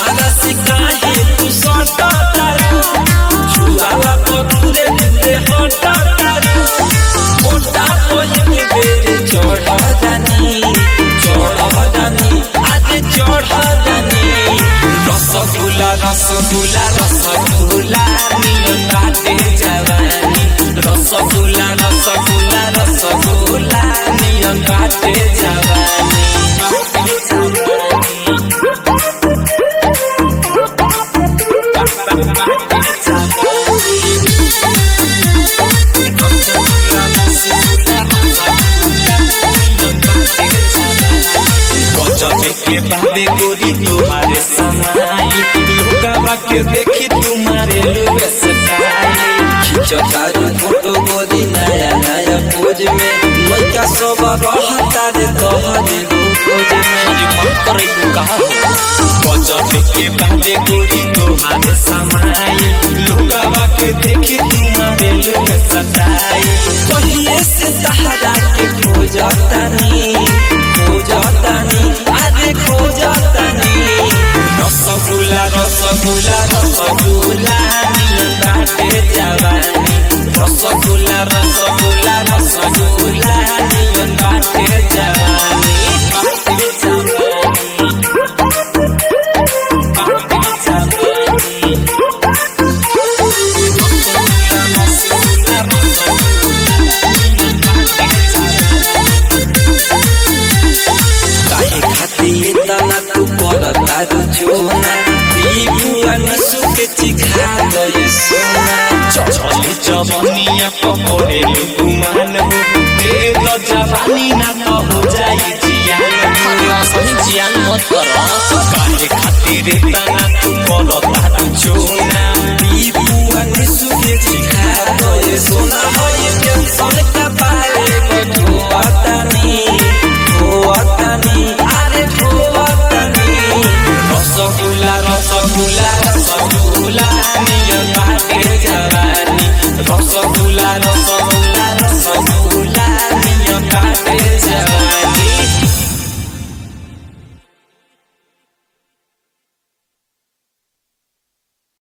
हमारा सिकाहे तू सटा तारू छुआला तो दूरे दूरे हटा तारू मोटा कोई के बेरे चढ़ा जानी आज चढ़ा जानी रसगुल्ला रसगुल्ला रसगुल्ला नील काटे जवानी रसगुल्ला रसगुल्ला रसगुल्ला नील काटे जवानी के बाबे गोरी तुम्हारे समाई लुकावा के देखी तुम्हारे लुए सकाई खींचो तारू फोटो गोरी नया नया पोज में लइका सब रहता रे तोहरे खोज में मन करे तू कहां हो गजब के बाबे गोरी तुम्हारे समाई लुकावा के देखी तुम्हारे लुए सकाई पहले से सहारा के खोजतानी रसगुल्ला रसगुल्ला रसगुल्ला नील काटे जवानी रसगुल्ला रसगुल्ला रसगुल्ला नील काटे जवानी जोना दीपुआ नसु के चिखा गई सोना चली जवानिया पकड़े गुमान हो दे दो जवानी ना तो हो जाई जियान सही जियान मत करो काहे खातिर तना तू करता जोना दीपुआ नसु के चिखा गई सोना होए टेंशन का पाले बटुआतानी अरे रसगुल्ला रसगुल्ला रसगुल्ला नील काटे जवानी रसगुल्ला रसगुल्ला रसगुल्ला नील काटे जवानी